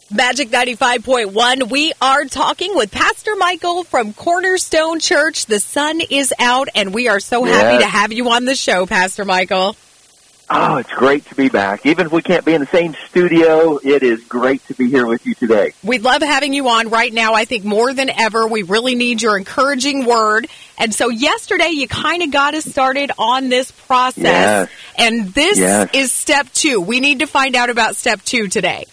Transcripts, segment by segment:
Magic 95.1, we are talking with Pastor Michael from Cornerstone Church. The sun is out, and we are so happy to have you on the show, Pastor Michael. Oh, it's great to be back. Even if we can't be in the same studio, it is great to be here with you today. We love having you on right now. I think more than ever, we really need your encouraging word. And so yesterday, you kind of got us started on this process. Yes. And this is step 2. We need to find out about step 2 today.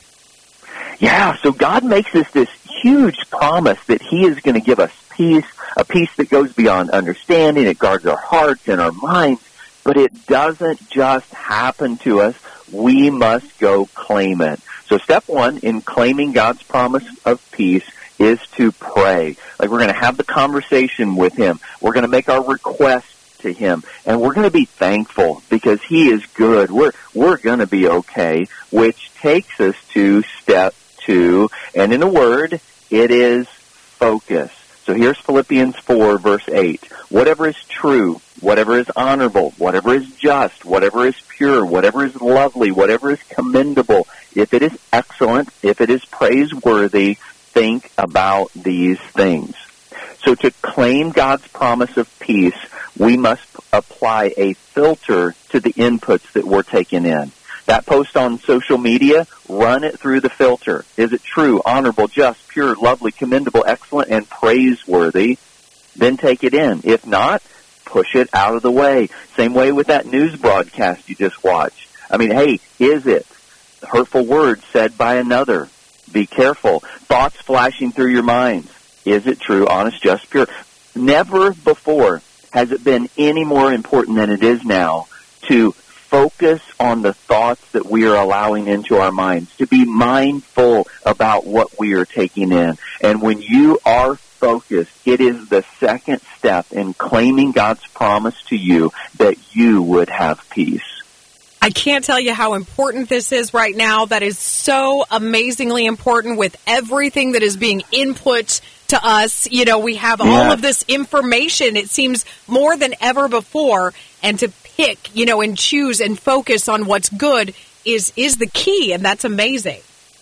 Yeah, so God makes us this huge promise that He is going to give us peace, a peace that goes beyond understanding. It guards our hearts and our minds, but it doesn't just happen to us. We must go claim it. So step 1 in claiming God's promise of peace is to pray. Like, we're going to have the conversation with Him. We're going to make our requests to Him, and we're going to be thankful because He is good. We're going to be okay, which takes us to step 2, and in a word, it is focus. So here's Philippians 4, verse 8. Whatever is true, whatever is honorable, whatever is just, whatever is pure, whatever is lovely, whatever is commendable, if it is excellent, if it is praiseworthy, think about these things. So to claim God's promise of peace, we must apply a filter to the inputs that we're taking in. That post on social media, run it through the filter. Is it true, honorable, just, pure, lovely, commendable, excellent, and praiseworthy? Then take it in. If not, push it out of the way. Same way with that news broadcast you just watched. I mean, hey, is it hurtful words said by another? Be careful. Thoughts flashing through your minds. Is it true, honest, just, pure? Never before has it been any more important than it is now to focus on the thoughts that we are allowing into our minds, to be mindful about what we are taking in. And when you are focused, it is the second step in claiming God's promise to you that you would have peace. I can't tell you how important this is right now. That is so amazingly important with everything that is being input to us. You know, we have all of this information, it seems, more than ever before. And to pick, and choose and focus on what's good is the key, and that's amazing.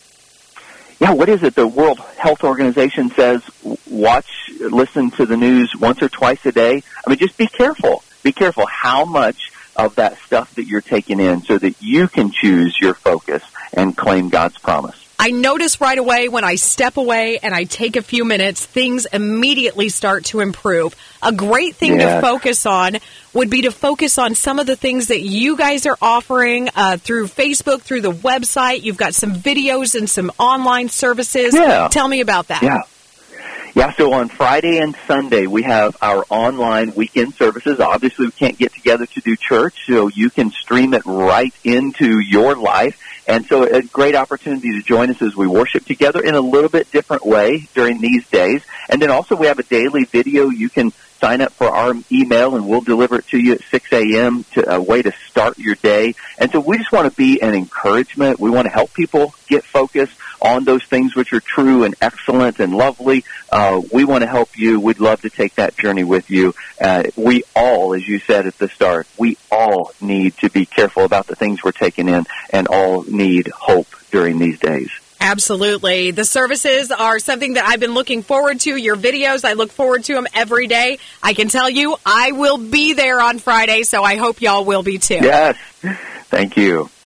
Yeah, what is it? The World Health Organization says listen to the news once or twice a day. I mean, just be careful. Be careful how much of that stuff that you're taking in so that you can choose your focus and claim God's promise. I notice right away when I step away and I take a few minutes, things immediately start to improve. A great thing to focus on would be to focus on some of the things that you guys are offering through Facebook, through the website. You've got some videos and some online services. Yeah. Tell me about that. Yeah, so on Friday and Sunday, we have our online weekend services. Obviously, we can't get together to do church, so you can stream it right into your life. And so a great opportunity to join us as we worship together in a little bit different way during these days. And then also we have a daily video. You can sign up for our email, and we'll deliver it to you at 6 a.m. to a way to start your day. And so we just want to be an encouragement. We want to help people get focused on those things which are true and excellent and lovely. We want to help you. We'd love to take that journey with you. We all, as you said at the start, we all need to be careful about the things we're taking in and all need hope during these days. Absolutely. The services are something that I've been looking forward to. Your videos, I look forward to them every day. I can tell you I will be there on Friday, so I hope y'all will be too. Yes. Thank you.